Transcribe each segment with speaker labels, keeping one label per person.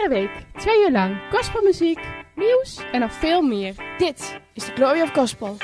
Speaker 1: Iedere week, 2 uur lang, gospelmuziek, nieuws en nog veel meer. Dit is de Glory of Gospel.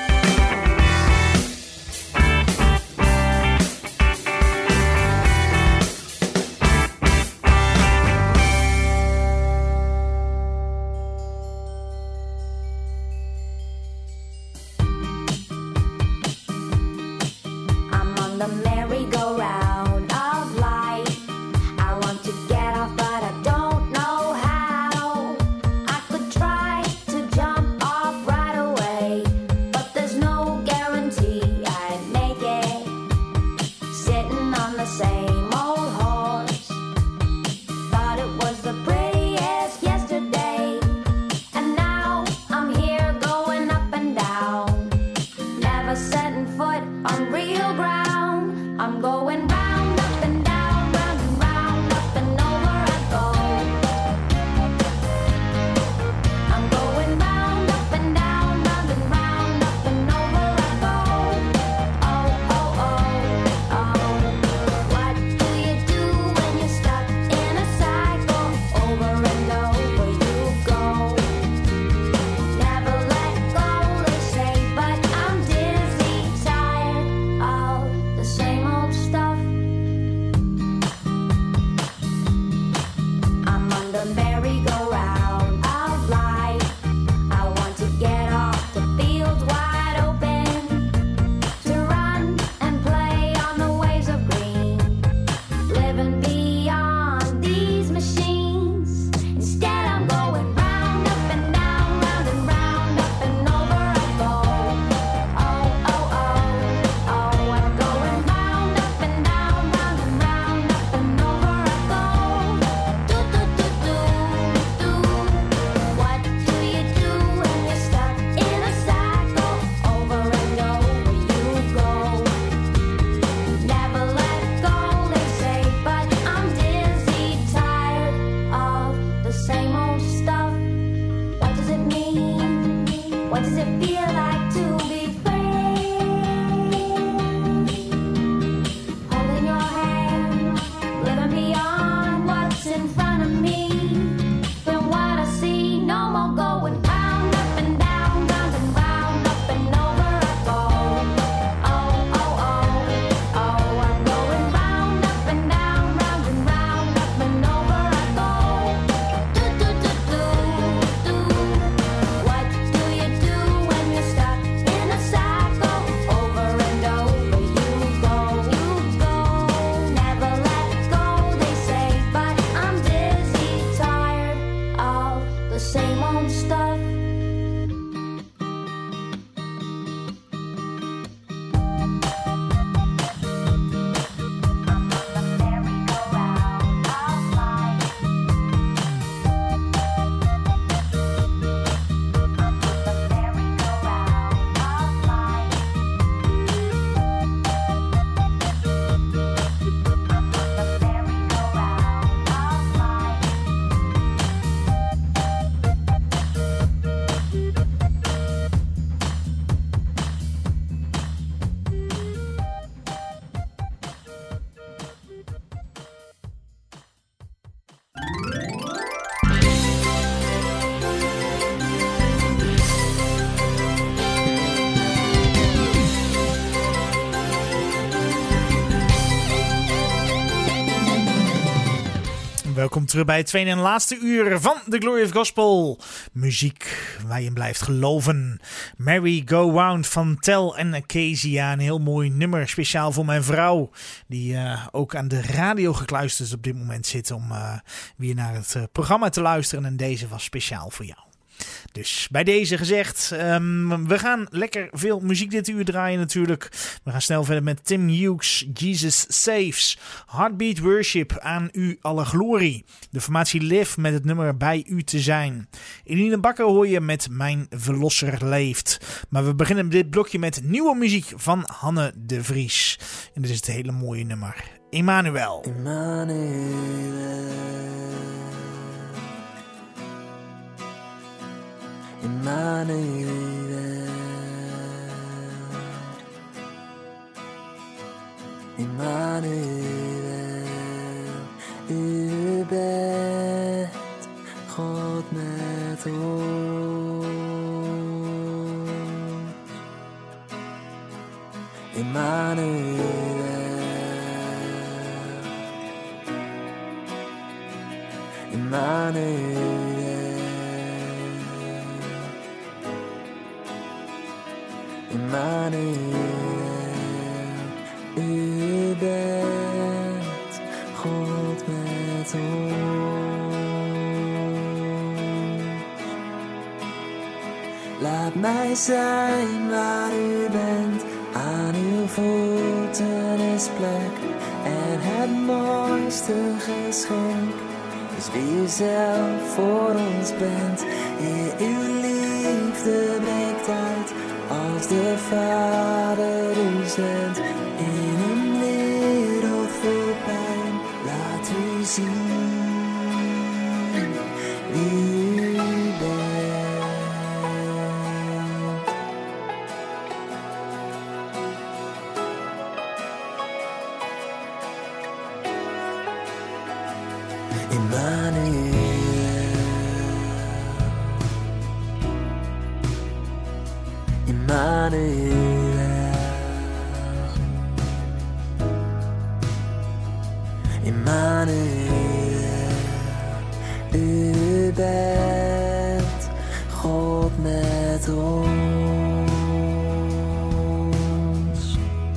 Speaker 2: Welkom terug bij het tweede en laatste uur van The Glory of Gospel. Muziek waar je in blijft geloven. Merry Go Round van Tel en Acacia. Een heel mooi nummer, speciaal voor mijn vrouw. Die ook aan de radio gekluisterd op dit moment zit om weer naar het programma te luisteren. En deze was speciaal voor jou. Dus bij deze gezegd, we gaan lekker veel muziek dit uur draaien natuurlijk. We gaan snel verder met Tim Hughes, Jesus Saves. Heartbeat Worship, aan u alle glorie. De formatie Live met het nummer Bij u te zijn. Eline Bakker hoor je met Mijn Verlosser leeft. Maar we beginnen dit blokje met nieuwe muziek van Hanne de Vries. En dit is het hele mooie nummer. Emmanuel.
Speaker 3: Emmanuel, Emmanuel, u bent Emmanuel, Emmanuel, Emmanuel, u bent God met ons. Laat mij zijn waar u bent, aan uw voeten is plek en het mooiste geschenk is wie u zelf voor ons bent. Heer, uw liefde breekt uit als de Vader u zendt in een wereld vol pijn. Laat u zien wie u bent. Emmanuel, Emmanuel, Emmanuel, u bent God met ons.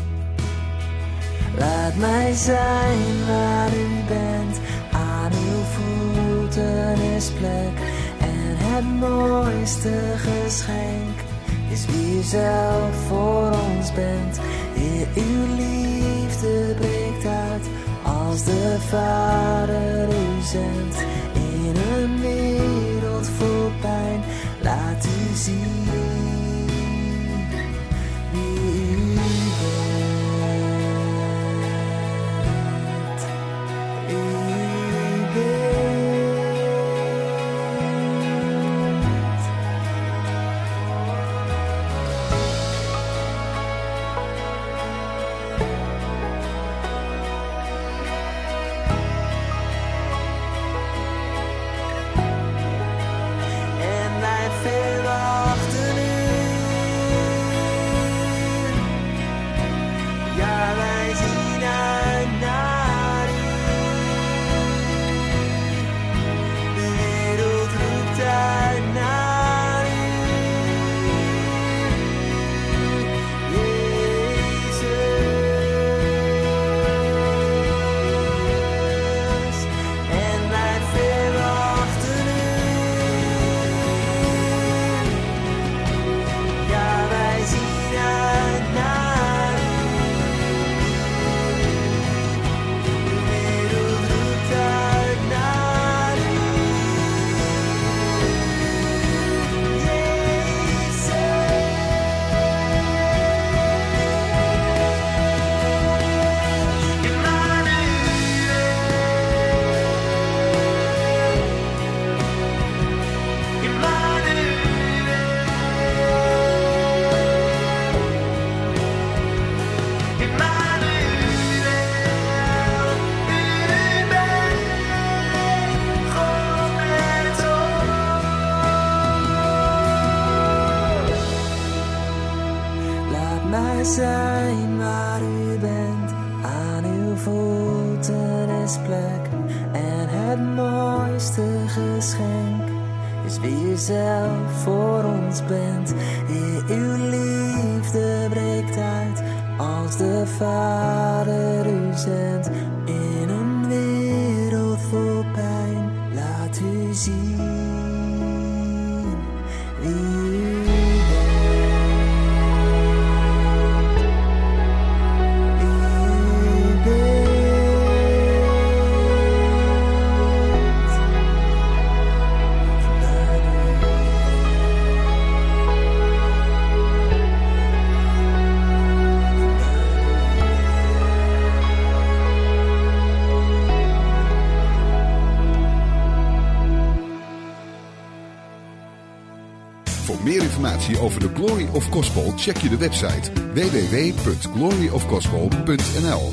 Speaker 3: Laat mij zijn waar u bent, aan uw voeten is plek en het mooiste geschenk is wie u zelf voor ons bent. Heer, uw liefde breekt uit als de Vader u zendt in een wereld vol pijn. Laat u zien wie u bent. U bent. En wij verwachten u. Ja, wij zien uit naar u. De wereld roept uit naar u. Jezus. En wij verwachten u. Ja, wij zien uit naar u. De wereld roept uit naar u. Laat mij zijn waar u bent, aan uw voeten is plek en het mooiste geschenk is wie u zelf voor ons bent. Heer, uw liefde breekt uit als de Vader u zendt in een wereld vol pijn. Laat u zien wie u
Speaker 4: Voor meer informatie over de Glory of Gospel check je de website www.gloryofgospel.nl.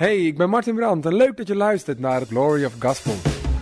Speaker 5: Hey, ik ben Martin Brandt en leuk dat je luistert naar het Glory of Gospel.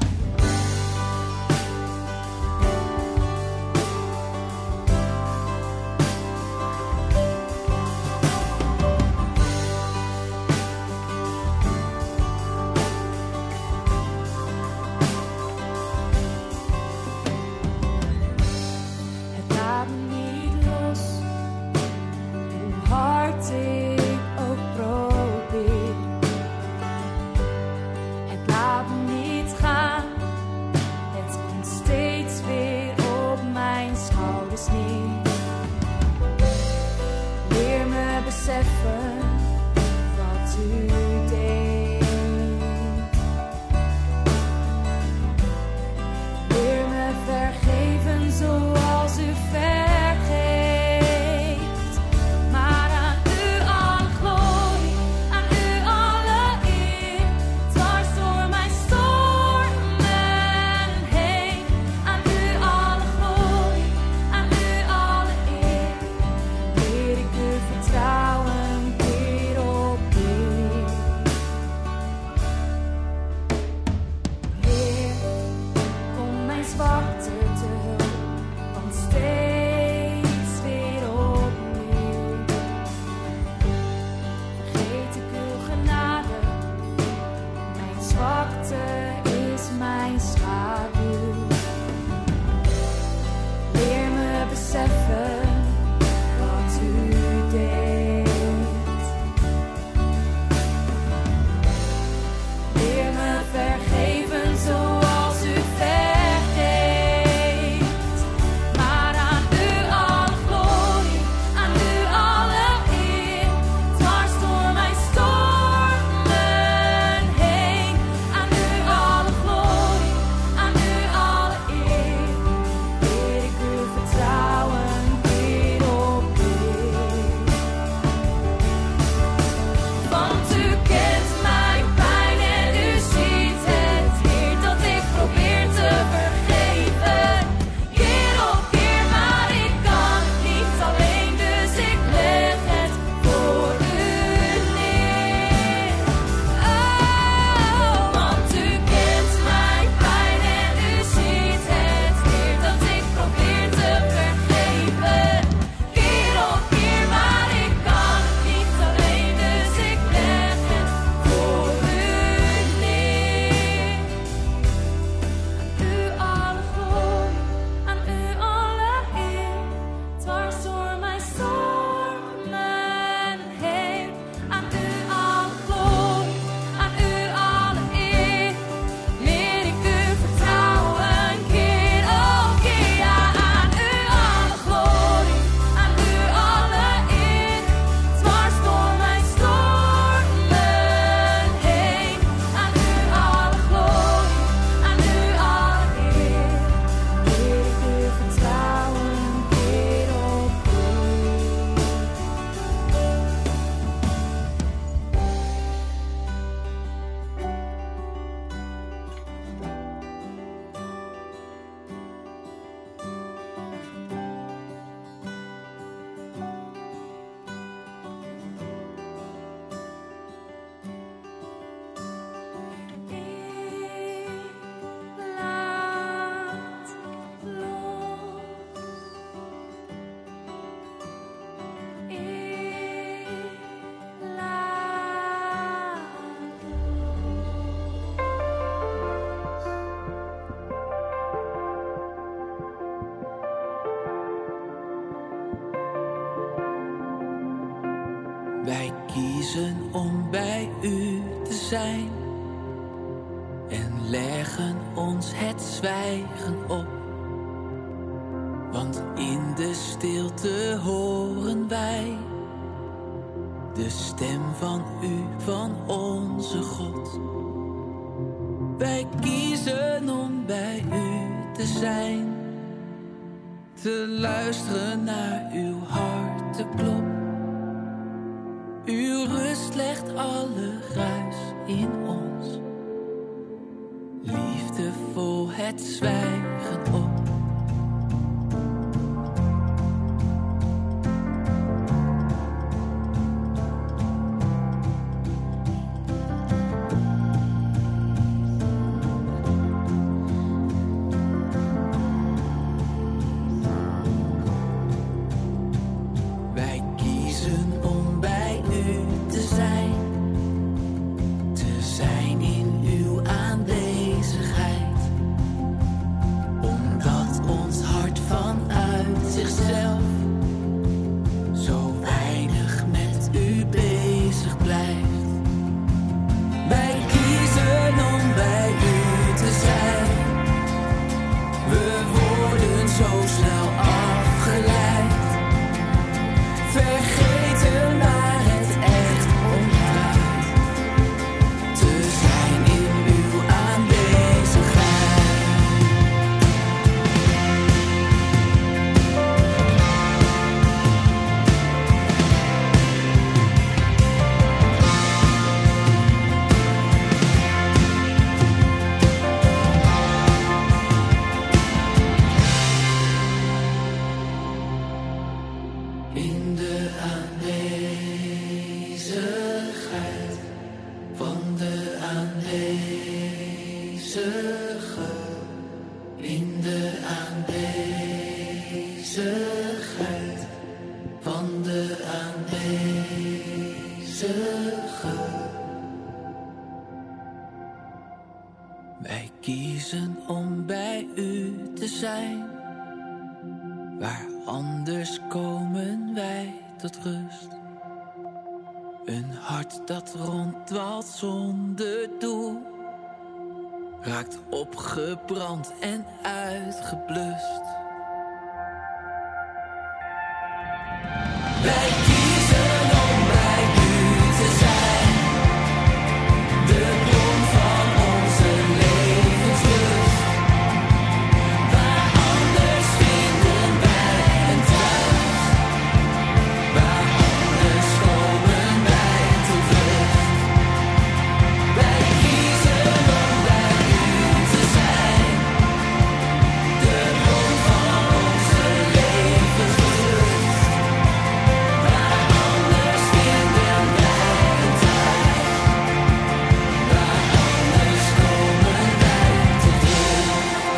Speaker 3: Wij kiezen om bij u te zijn en leggen ons het zwijgen op. Want in de stilte horen wij de stem van u, van onze God. Wij kiezen om bij u te zijn, te luisteren naar uw harteklop. Uw rust legt alle ruis in ons, liefdevol het zwijgen op. Wij kiezen om bij u te zijn. Waar anders komen wij tot rust. Een hart dat ronddwaalt zonder doel. Raakt opgebrand en uitgeblust. Wij kiezen om bij u te zijn. De bron van onze levenslust. Waar anders vinden wij een thuis. Waar anders komen wij tot rust. Wij kiezen om bij u te zijn. De bron van onze levenslust. Waar anders vinden wij een thuis. Waar anders komen wij tot rust.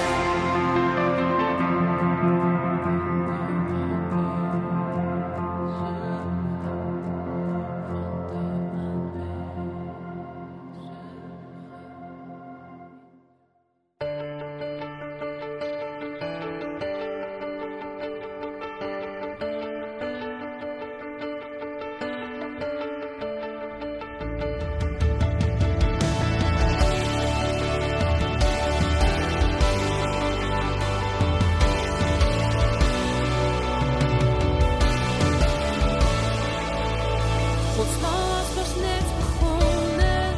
Speaker 6: Gods plan was pas net begonnen.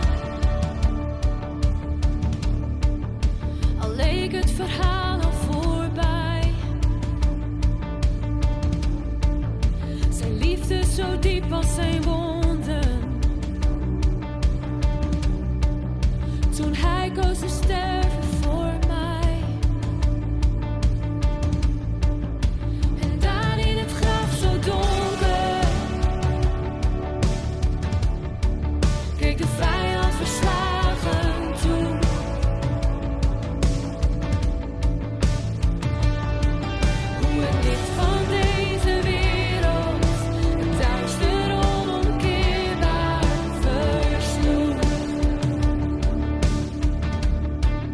Speaker 6: Al leek het verhaal al voorbij. Zijn liefde zo diep als zijn wonden. Toen hij koos te sterven voor mij. En daar in het graf zo donker. Keek de vijand verslagen toe. Hoe het licht van deze wereld het duister onomkeerbaar versloeg.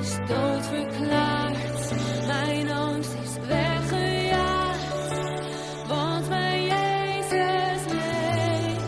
Speaker 6: is doodverklaard. Mijn angst is weggejaagd, want mijn Jezus leeft.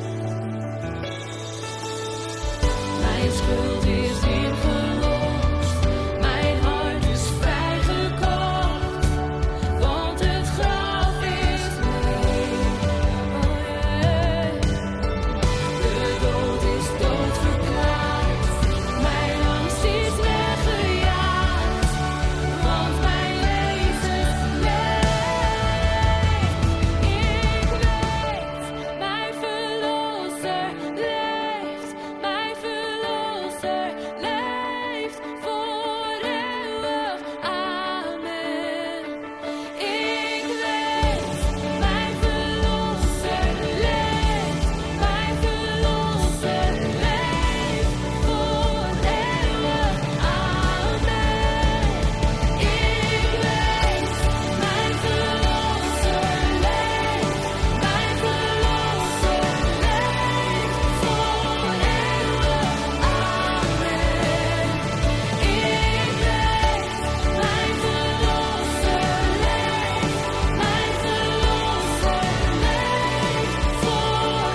Speaker 6: Mijn schuld is ingelost, mijn hart is vrijgekocht, want het graf is leeg. Oh yeah. De dood is doodverklaard, mijn angst is weggejaagd, want mijn Jezus leeft. Ik weet, mijn verlosser leeft, mijn verlosser leeft voor eeuwig. Amen. Ik weet, mijn verlosser leeft, mijn verlosser leeft voor eeuwig. Amen. Ik weet, mijn verlosser leeft, mijn verlosser leeft voor eeuwig. Amen. Ik weet, mijn verlosser leeft, mijn verlosser leeft voor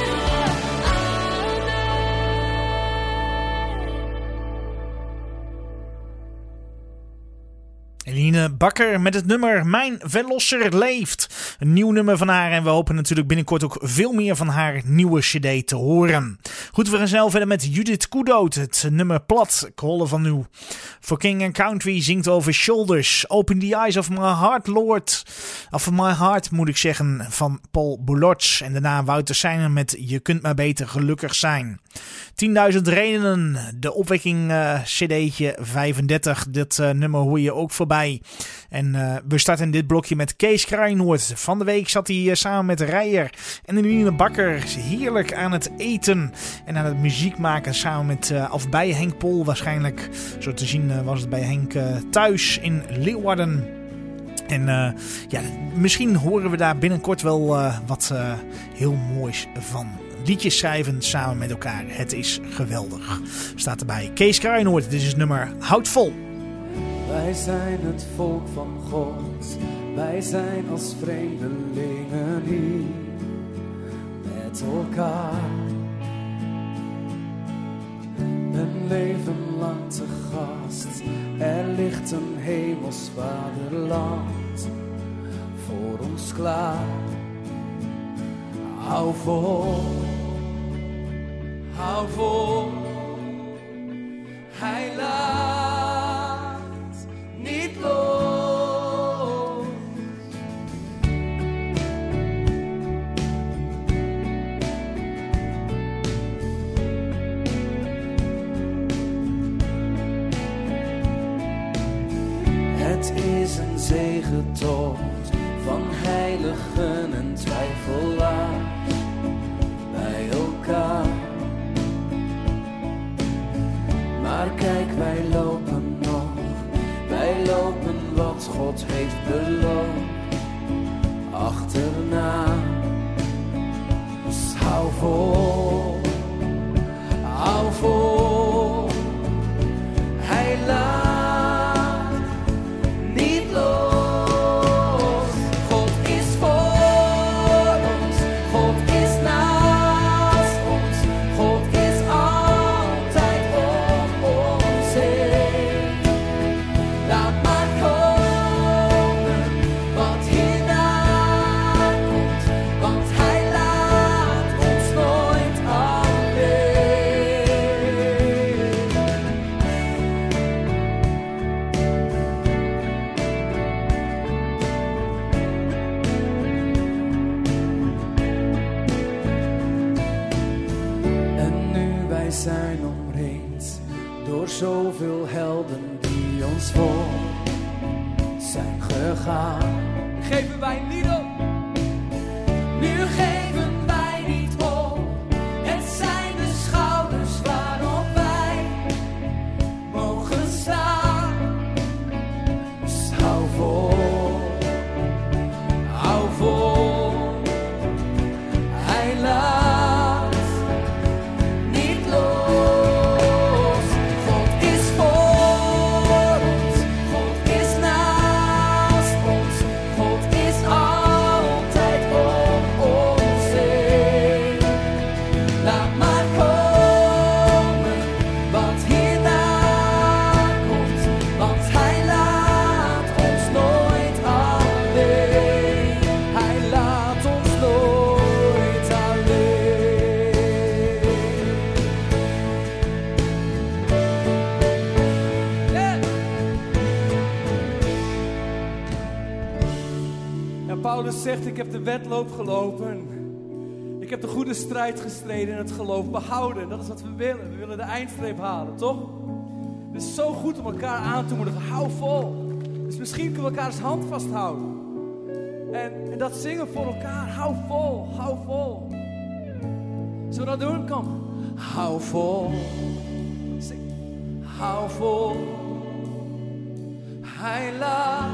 Speaker 2: Eline Bakker met het nummer Mijn Verlosser Leeft. Een nieuw nummer van haar en we hopen natuurlijk binnenkort ook veel meer van haar nieuwe cd te horen. Goed, we gaan snel verder met Judith Koedoot. Het nummer Plat, ik hol van u. For King and Country zingt over Shoulders. Open the Eyes of My Heart, Lord. Of My Heart moet ik zeggen, van Paul Boulotz. En daarna Wouter Seijner met Je kunt maar beter gelukkig zijn. 10.000 redenen, de opwekking cd'tje 35. Dit nummer hoor je ook voorbij. En we starten dit blokje met Kees Kruijnoord. Van de week zat hij samen met Rijer en Eline Bakker heerlijk aan het eten en aan het muziek maken samen met, of bij Henk Pol waarschijnlijk. Zo te zien was het bij Henk thuis in Leeuwarden. En ja, misschien horen we daar binnenkort wel wat heel moois van. Liedjes schrijven samen met elkaar. Het is geweldig. Staat erbij. Kees Kruijnoord. Dit is het nummer Houd vol.
Speaker 3: Wij zijn het volk van God. Wij zijn als vreemdelingen hier met elkaar. Een leven lang te gast. Er ligt een hemels vaderland voor ons klaar. Hou vol, hou vol. Hij laat niet los. Het is een zegentocht van heiligen en twijfelaars bij elkaar. Maar kijk, wij lopen nog, wij lopen wat God heeft beloofd, achterna. Dus hou vol, hou vol. Hij laat niet los. God is voor ons, God is naast ons, God is altijd om ons heen. Laat maar komen wat hierna komt, want Hij laat ons nooit alleen. En nu wij zijn omringd door zoveel helden die ons voor zijn gegaan, geven wij niet op. Nu geven wij niet op. Het zijn de schouders waarop wij mogen staan. Dus hou vol, hou vol. Hij laat niet los. God is voor
Speaker 7: Paulus zegt, ik heb de wedloop gelopen. Ik heb de goede strijd gestreden in het geloof behouden. Dat is wat we willen. We willen de eindstreep halen, toch? Het is zo goed om elkaar aan te moedigen. Hou vol. Dus misschien kunnen we elkaars hand vasthouden. En dat zingen voor elkaar. Hou vol, hou vol. Zullen we dat doen? Kom. Hou vol. Zing. Hou vol. Hij laat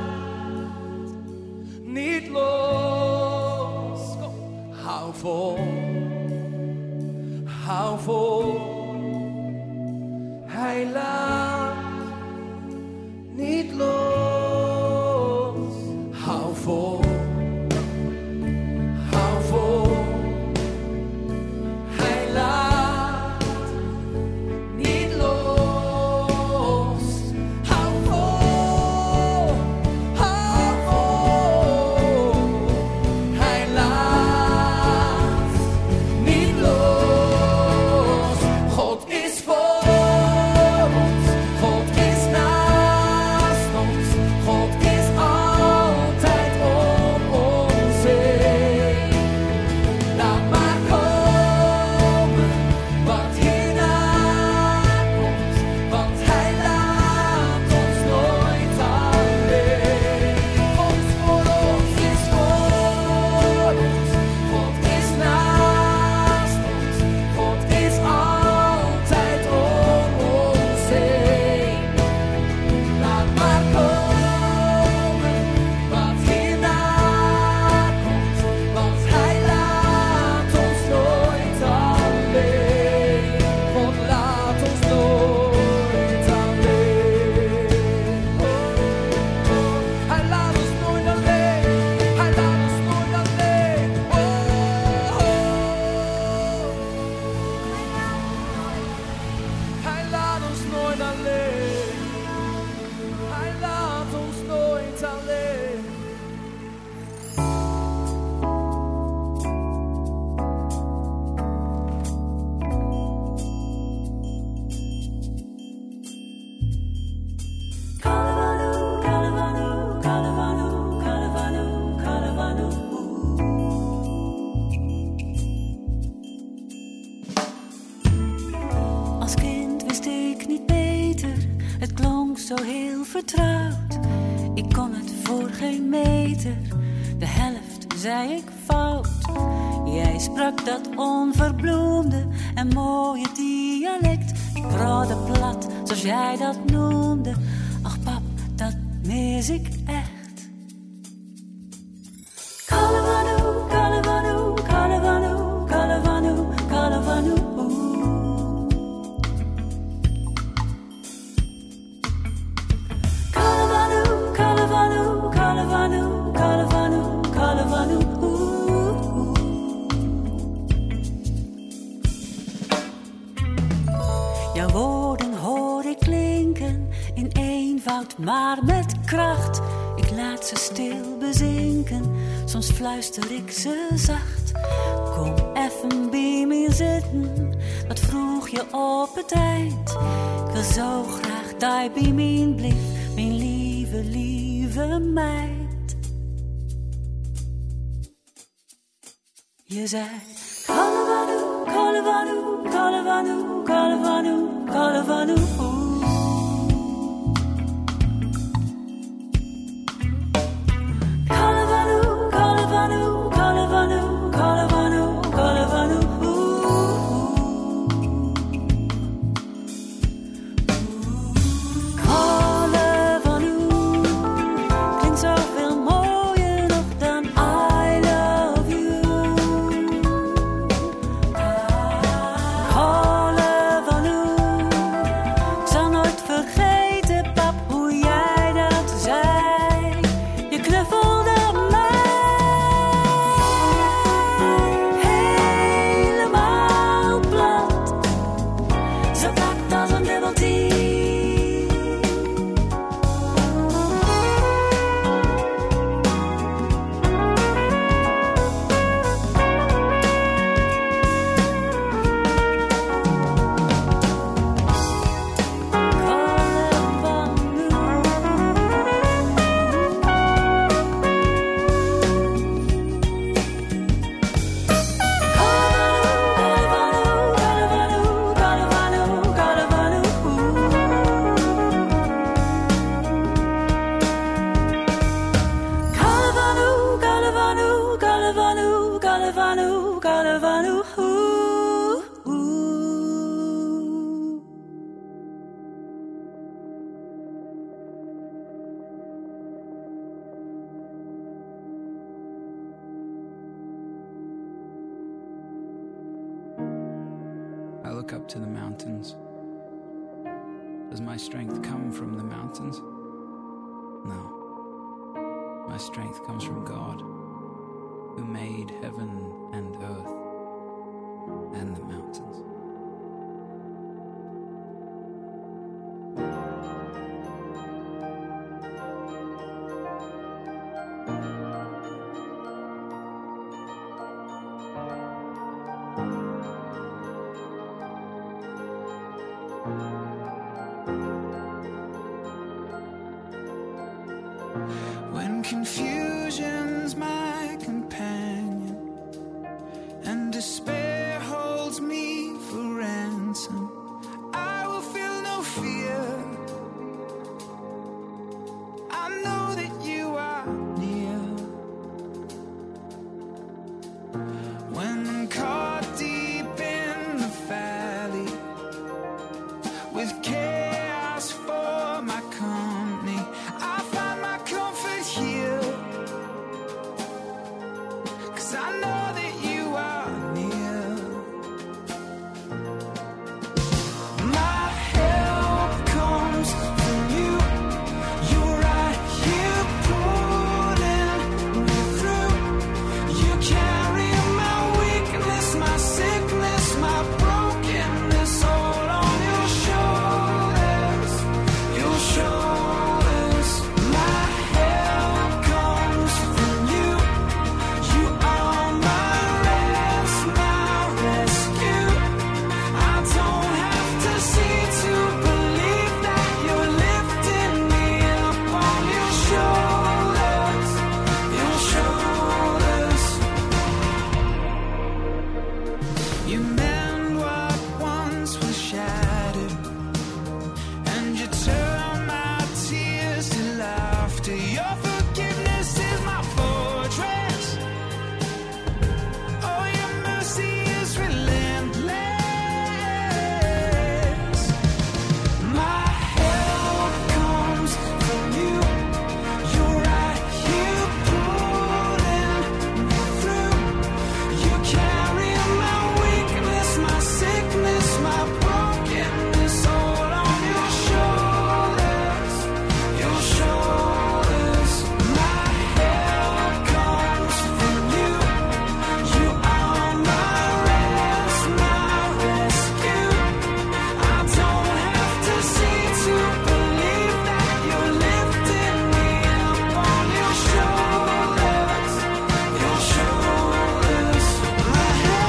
Speaker 7: niet los. Kom. Hou vol. Hou vol. Hij laat niet los. Hou vol. Hou vol. Hij laat niet los. Hou vol. Hou vol. Hij laat niet los. God is voor ons. God is naast ons. God is altijd om ons heen. Laat maar komen wat hierna komt, want Hij laat ons nooit alleen. God is voor ons, is voor ons. God is naast ons. God is altijd om ons heen. Laat maar komen wat hierna komt, want Hij laat ons nooit alleen. God laat ons nooit alleen. Hij laat ons nooit alleen. Hij laat ons nooit alleen. Hij laat ons nooit alleen. Hij laat ons nooit alleen.
Speaker 6: Kalavanu, Kalavanu, Kalavanu, Kalavanu, Kalavanu. Als kind wist ik niet beter, het klonk zo heel vertrouwd. Ik kon het voor geen meter, de helft zei ik fout. Jij sprak dat onverbloemde en mooie dialect. Ik prodde plat, zoals jij dat noemde. Ach pap, dat mis ik echt. Kalavanu, Kalavanu, Kalavanu, Kalavanu, Kalavanu. Kalavanu, Kalavanu, Kalavanu, Kalavanu, Kalavanu. Jouw woorden hoor ik klinken in eenvoud, maar met kracht. Ik laat ze stil bezinken, soms fluister ik ze zacht. Kom even bij me zitten, dat vroeg je op het eind. Ik wil zo graag dat je bij me blijft, mijn lieve, lieve meid. Je zei Kalavanu, Kalavanu, Kalavanu, Kalavanu, Kalavanu. Kalavanu, Kalavanu, Kalavanu, Kalavanu, Kalavanu. Kalavanu klinkt zoveel mooier nog dan I love you. Kalavanu,
Speaker 8: back up to the mountains. Does my strength come from the mountains? No. My strength comes from God, who made heaven and earth and the mountains.
Speaker 9: When confusion's my companion and despair holds me for ransom, I will feel no fear. I know that you are near. When caught deep in the valley with chaos for my company, I find my comfort here. 'Cause I know that you are near. My help comes from you. You're right here pulling me through. You carry my weakness, my sickness, my brokenness all on your shoulders. Your shoulders. My help comes from you. You are my rest, my rescue. I don't have to see to believe that you're lifting me up on your shoulders. Your shoulders. You mend what once was shattered, and you turn my tears to laughter. Your forgiveness is my fortress. Oh, your mercy is relentless. My help comes from you. You're right here pulling me through. You carry my weakness, my sickness, my brokenness all on your shoulders. Your shoulders. My help comes from you. You are my rest, my rescue. I don't have to see to believe that you're lifting me up on your shoulders. Your shoulders. My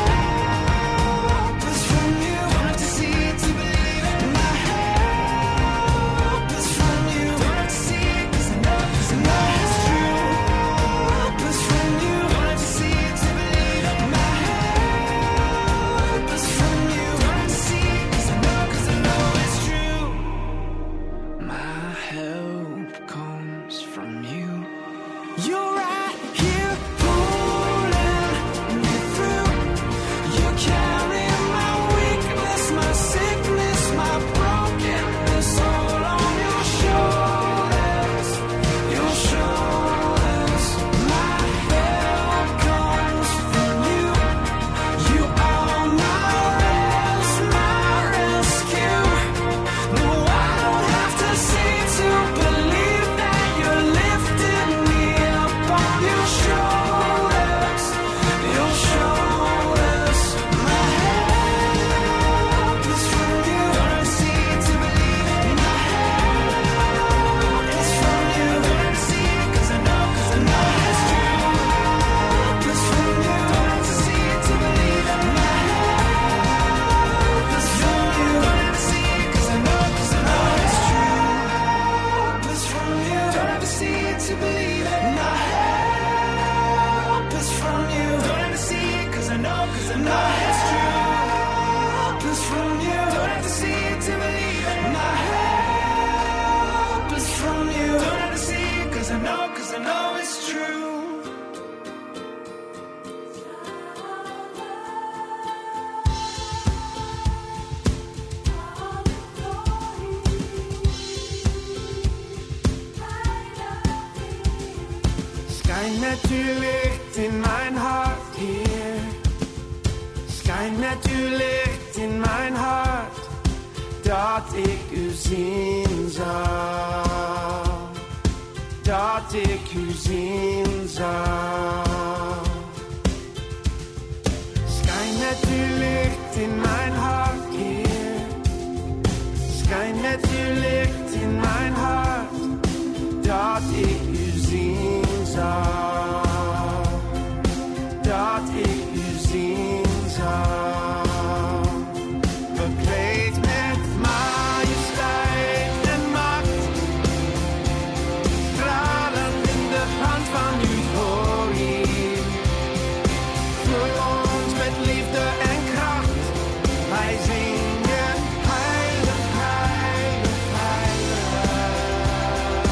Speaker 9: help is from you. Don't have to see it to believe it. My help is from you. Don't have to see it 'cause I know it's true. Help is from you. Don't have to see it to believe it. My help is from you. Don't have to see it 'cause I know it's true. My help comes from you. You're right here pulling me through. You carry my weakness, my sickness, my brokenness all on your shoulders. Your shoulders. My help comes from you. You are my rest, my rescue. No, I don't have to see to believe that you're lifting me up on your shoulders. Your shoulders. My help is from you. Don't have to see it to believe it. My help is from you. Don't have to see it 'cause I know it's true. Help is from you. Don't have to see it to believe it. My help is from you. Don't have to see it 'cause I know it's true. Help is from you. Don't have to see it to believe it. My help is from you. Don't have to see it 'cause I know it's true. Help is from you. Don't have to see it to believe it. My help is from you. Don't have to see it 'cause I know it's true.
Speaker 10: Schijn met uw licht in mijn hart, Heer. Schijn met uw licht in mijn hart, dat ik u zien zal. Dat ik u zien zal. Schijn met uw licht in mijn hart, Heer. Schijn met uw licht in mijn hart, dat ik u zien zal. Dat ik u zien zal. Bekleed met majesteit en macht, stralend in de hand van uw glorie. Vul ons met liefde en kracht, wij zingen heilig, heilig, heilig.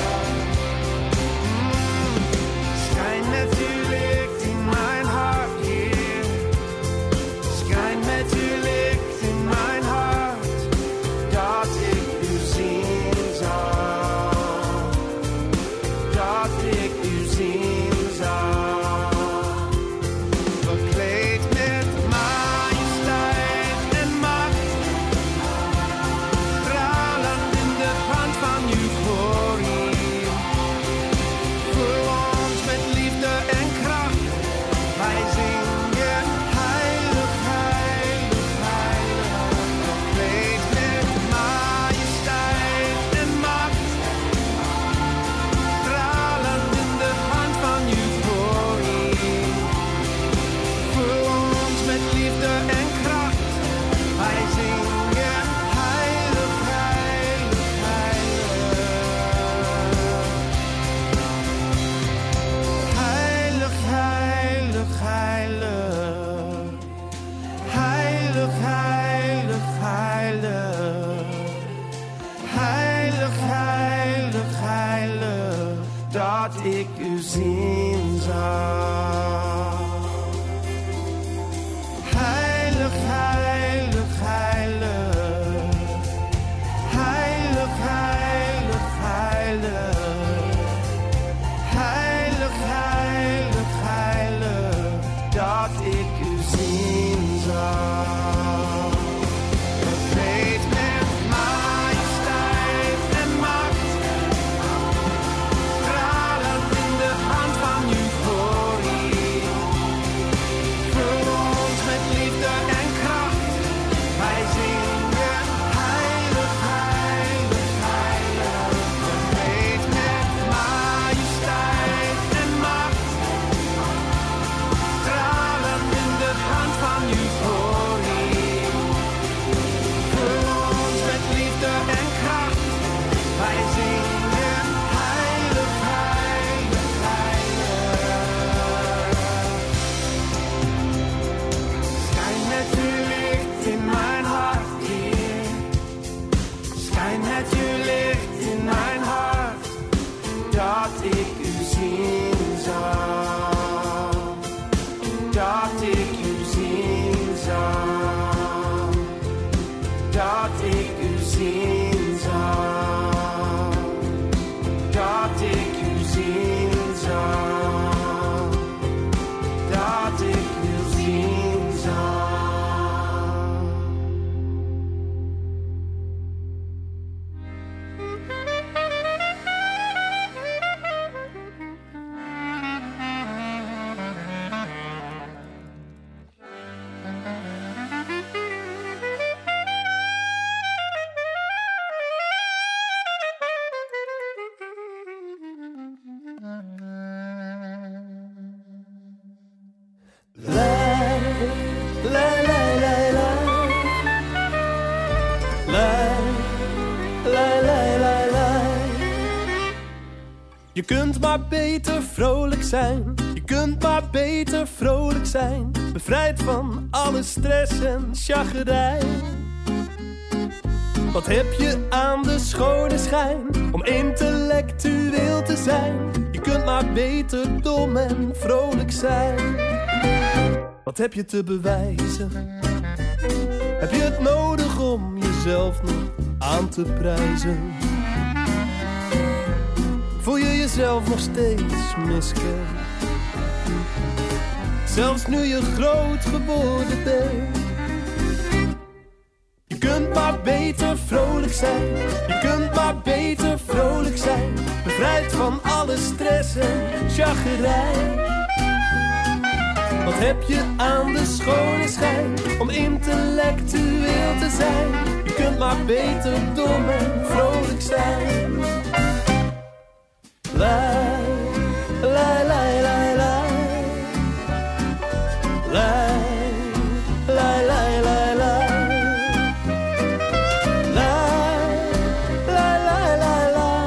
Speaker 10: Schijn met uw licht in mijn hart, Heer. Schijn met uw licht in mijn hart, dat ik u zien zal. Dat ik u zien zal. Bekleed met majesteit en macht, stralend in de hand van uw glorie. Vul ons met liefde en kracht, wij zingen heilig, heilig, heilig. Bekleed met majesteit en macht, stralend in de hand van uw glorie. Vul ons met liefde en kracht, wij zingen heilig, heilig, heilig. Heilig, heilig, heilig. Heilig, heilig, heilig. Heilig, heilig, heilig, dat ik u zien zal. Heilig, heilig, heilig. Heilig, heilig, heilig. Heilig, heilig, heilig, dat ik u zien zal. Bekleed met majesteit en macht, stralend in de hand van uw glorie. Vul ons met liefde en kracht, wij zingen heilig, heilig, heilig. Bekleed met majesteit en macht, stralend in de hand van uw glorie. Vul ons met liefde en kracht, wij zingen heilig, heilig, heilig. Schijn met uw licht in mijn hart, Heer. Schijn met uw licht in mijn hart, dat ik u zien zal. Dat ik u zien zal. Dat ik u zien zal. Dat ik u zien zal. Dat ik u zien zal.
Speaker 11: Je kunt maar beter vrolijk zijn. Je kunt maar beter vrolijk zijn. Bevrijd van alle stress en chagrijn. Wat heb je aan de schone schijn om intellectueel te zijn? Je kunt maar beter dom en vrolijk zijn. Wat heb je te bewijzen? Heb je het nodig om jezelf nog aan te prijzen? Voel je jezelf nog steeds miskend? Zelfs nu je groot geworden bent. kunt maar beter vrolijk zijn. Je kunt maar beter vrolijk zijn. Bevrijd van alle stress en chagrijn. Wat heb je aan de schone schijn om intellectueel te zijn? Je kunt maar beter dom en vrolijk zijn. Lai, lai, lai, lai, lai. Lai, lai, lai, lai, lai. Lai, lai, lai, lai, lai.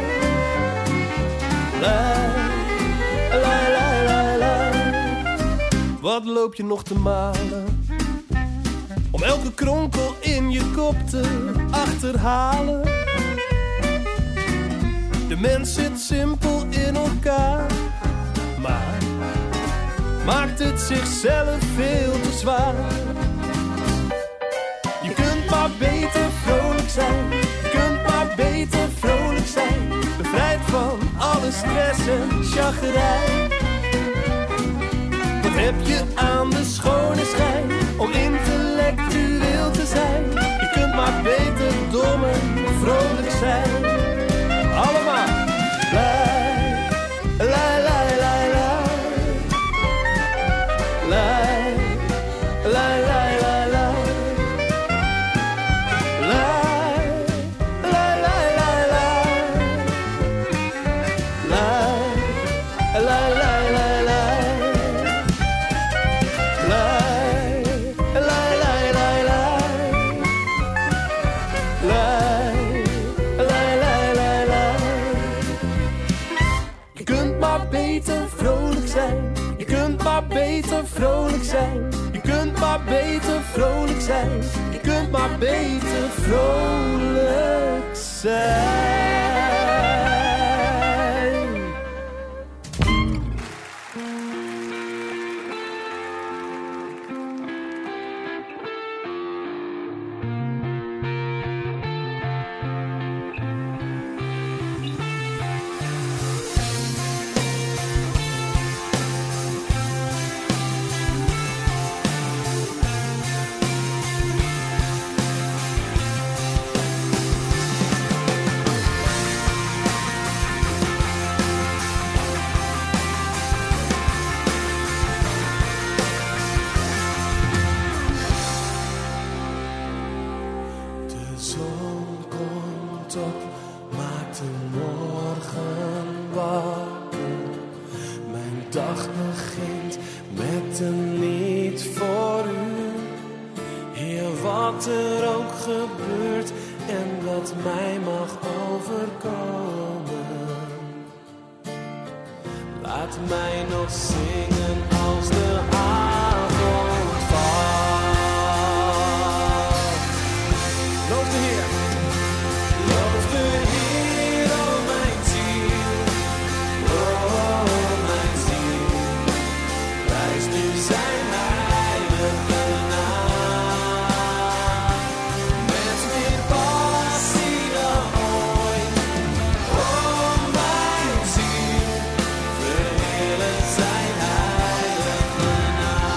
Speaker 11: Lai, lai, lai, lai, lai. Wat loop je nog te malen? Om elke kronkel in je kop te achterhalen. De mens zit simpel in elkaar, maar maakt het zichzelf veel te zwaar. Je kunt maar beter vrolijk zijn. Je kunt maar beter vrolijk zijn. Bevrijd van alle stress en chagrijn. Wat heb je aan de schone schijn om intellectueel te zijn? Je kunt maar beter dom en vrolijk zijn. Allemaal. Lai, lai, lai, lai, lai. Lai, lai, lai, lai, lai. Lai, lai, lai, lai, lai. Lai, lai, lai, lai, lai. Lai, lai, lai, lai, lai. Lai, lai, lai, lai, lai. Je kunt maar beter vrolijk zijn. Je kunt maar beter vrolijk zijn. Je kunt maar beter vrolijk zijn. Je kunt maar beter vrolijk zijn.
Speaker 9: Verhelen zijn heilige naam.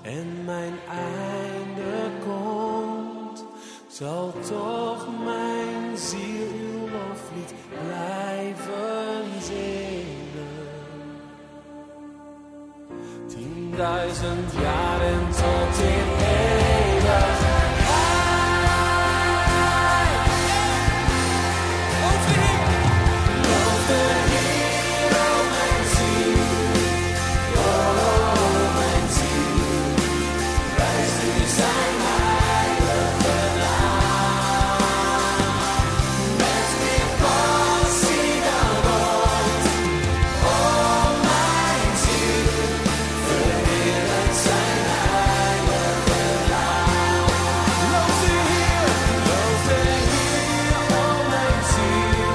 Speaker 10: en mijn einde komt, zal toch mijn ziel uw loflied blijven zingen. 10.000 jaren tot in eeuwigheid. Loof de Heer, o mijn ziel, o mijn ziel, prijst u zijn heilige naam. Met meer passie dan ooit, o mijn ziel, verheerlijk zijn heilige naam. Loof de Heer, o mijn ziel,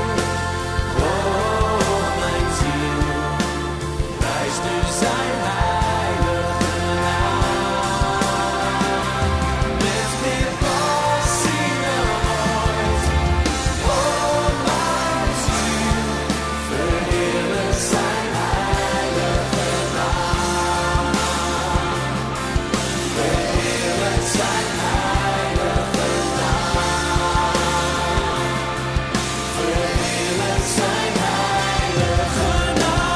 Speaker 10: o mijn ziel, prijst u zijn heilige naam. Met meer passie dan ooit, o mijn ziel, verheerlijk zijn heilige naam. Verheerlijk zijn heilige naam. Verheerlijk zijn heilige naam.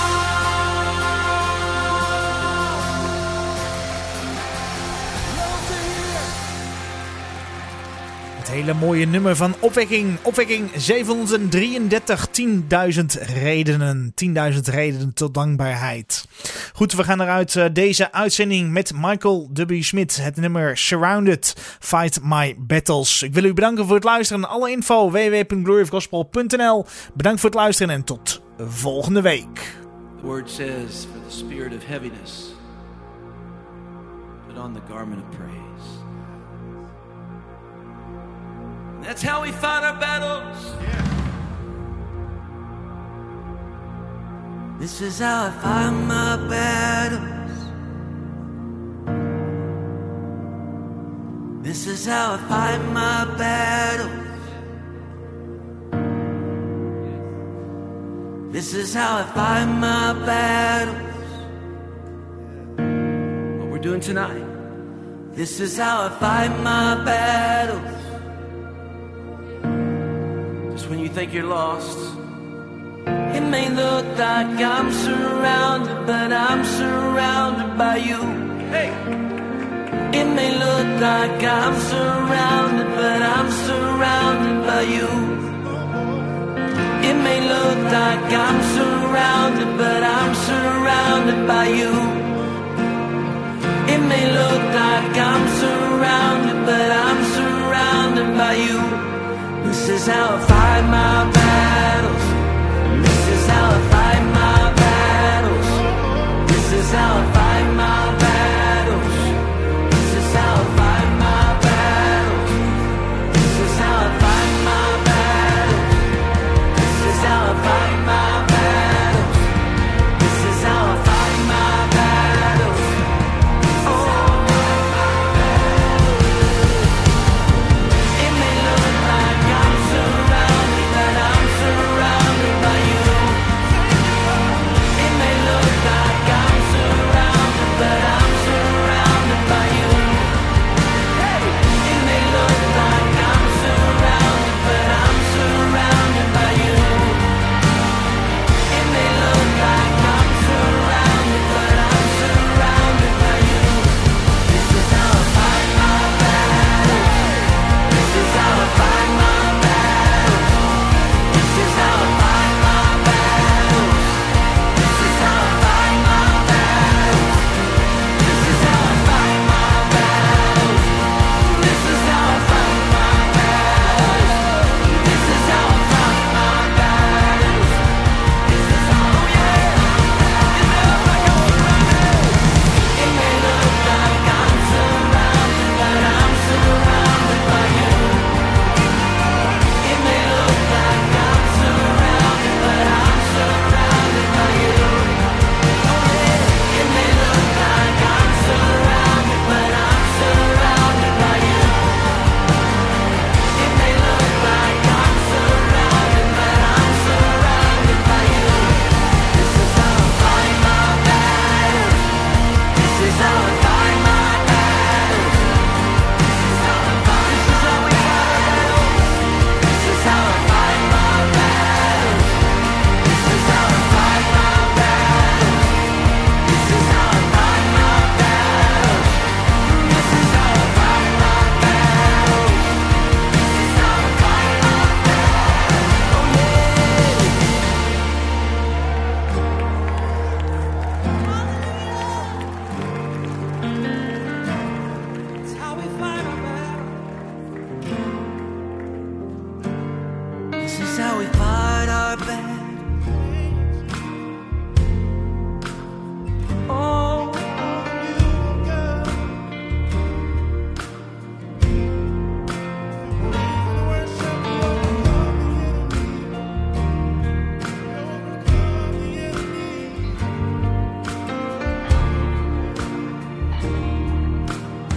Speaker 10: Loof de Heer.
Speaker 2: Het hele mooie nummer van Opwekking. Opwekking 733. 10.000 redenen. 10.000 redenen tot dankbaarheid. Goed, we gaan eruit deze uitzending met Michael W. Smith. Het nummer Surrounded. Fight My Battles. Ik wil u bedanken voor het luisteren. Alle info www.gloryofgospel.nl. Bedankt voor het luisteren en tot volgende week.
Speaker 12: The word says, for the spirit of heaviness, put on the garment of praise. And that's how we fight our battles.
Speaker 10: This is how I fight my battles. This is how I fight my battles. This is how I fight my battles.
Speaker 12: What we're doing tonight.
Speaker 10: This is how I fight my battles.
Speaker 12: Just when you think you're lost,
Speaker 10: It may look like I'm surrounded, but I'm surrounded by you.
Speaker 12: hey,
Speaker 10: It may look like I'm surrounded, but I'm surrounded by you. It may look like I'm surrounded, but I'm surrounded by you. It may look like I'm surrounded, but I'm surrounded by you. This is how I fight my battles. This is how I fight my battles. This is how I fight my battles. This is how I fight my battles. This is how I fight my battles. This is how I fight my battles. This is how I fight my battles. It may look like I'm surrounded, but I'm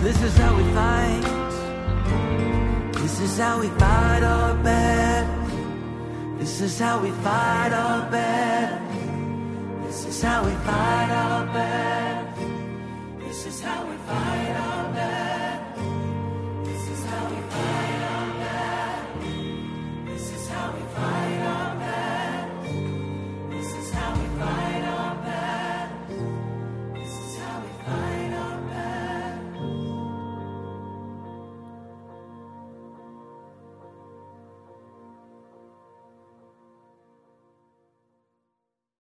Speaker 3: This is how we fight. This is how we fight our battle. This is how we fight our battle. This is how we fight our battle. This is how we fight.